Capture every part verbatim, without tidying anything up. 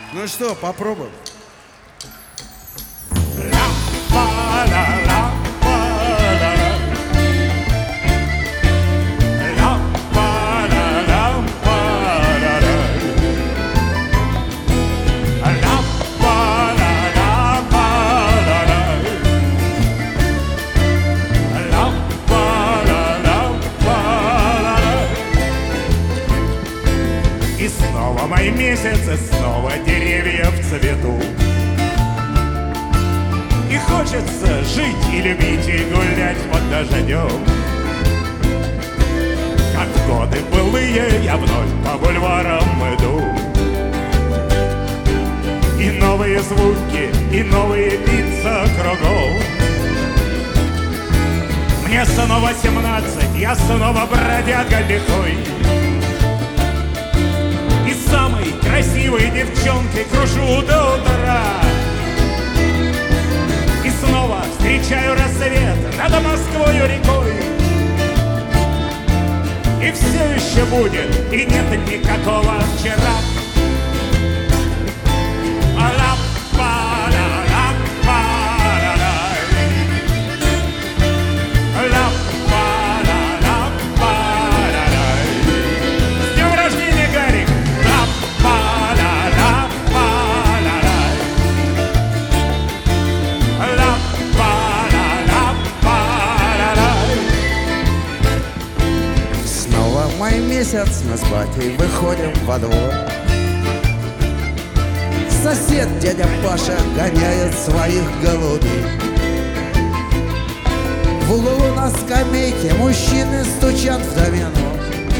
Ну что, попробуем. И снова май месяц, и снова деревья в цвету. И хочется жить и любить, и гулять под дождем. Как в годы былые я вновь по бульварам иду. И новые звуки, и новые лица кругом. Мне снова семнадцать, я снова бродяга лихой. И самой красивой девчонкой кружу до утра. И снова встречаю рассвет над Москвою рекой. И все еще будет, и нет никакого вчера. Май месяц, мы с батей выходим во двор. Сосед дядя Паша гоняет своих голубей. В углу на скамейке мужчины стучат в домино.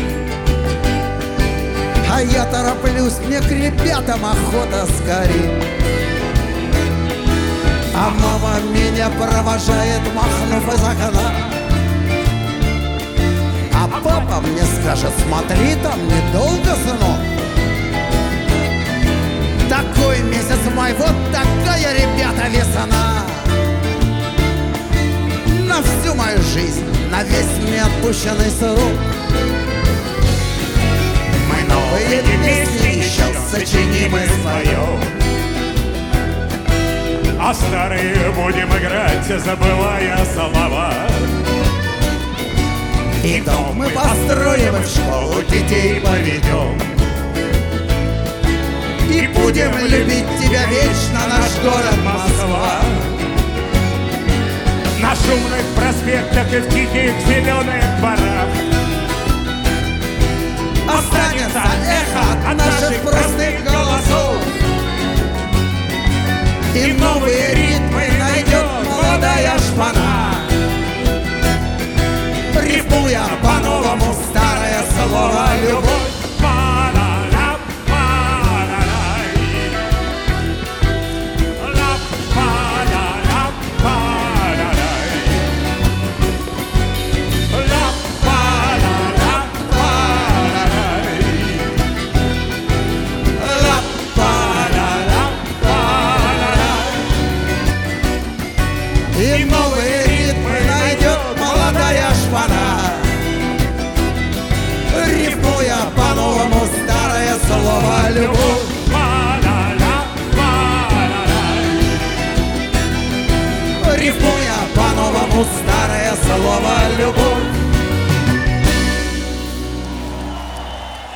А я тороплюсь, мне к ребятам охота скорей. А мама меня провожает, махнув из окна. А папа мне скажет: смотри, там недолго, сынок. Такой месяц май, вот такая, ребята, весна. На всю мою жизнь, на весь мне отпущенный срок. Мы новые песни еще сочиним и споем. А старые будем играть, забывая слова. И дом мы построим, и в школу детей поведем. И будем любить тебя вечно, наш город Москва. На шумных проспектах и в тихих зеленых дворах останется эхо от наших простых голосов. И новые ритмы найдет молодая шпана, рифмуя по-новому старое слово «любовь». И новые ритмы найдет молодая шпана, рифмуя по-новому старое слово «любовь». Рифмуя по-новому старое слово «любовь».